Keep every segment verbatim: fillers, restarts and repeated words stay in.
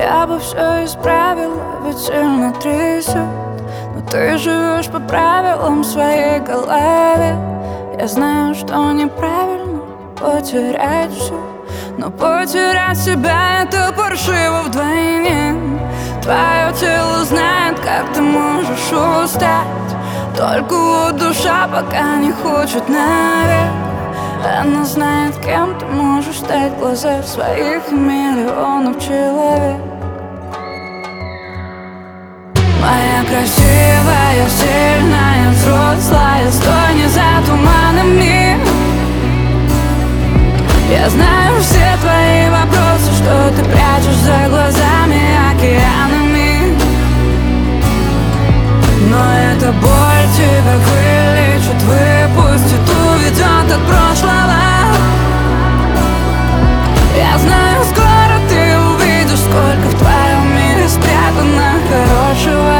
Я бы все исправила, ведь сильно трясет. Но ты живешь по правилам своей голове. Я знаю, что неправильно потерять все, но потерять себя — это паршиво вдвойне. Твое тело знает, как ты можешь устать, только вот душа пока не хочет наверх. Она знает, кем ты можешь стать в глазах своих миллионов человек. Моя красивая, сильная, взрослая, стой не за туманами. Я знаю все твои вопросы, что ты прячешь за глазами океанами. Но эта боль тебя вылечит, выпустит, уведет от прошлого. Я знаю, скоро ты увидишь, сколько в твоем мире спрятано хорошего.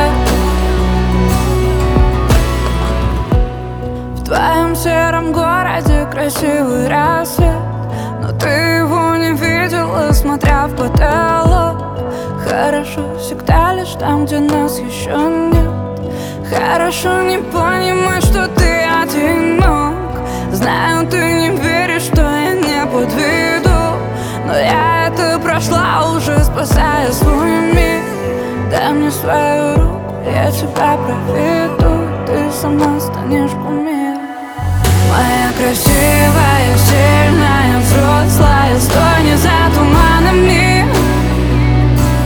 В твоем сером городе красивый рассвет, но ты его не видела, смотря в потолок. Хорошо всегда лишь там, где нас еще нет. Хорошо не понимать, что ты одинок. Знаю, ты не веришь, что я не подведу, но я это прошла уже, спасая свой мир. Дай мне свою руку, я тебя проведу, ты сама станешь кумиром. Моя красивая, сильная, взрослая, стой не за туманами.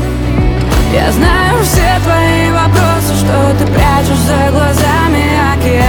Я знаю все твои вопросы, что ты прячешь за глазами океана.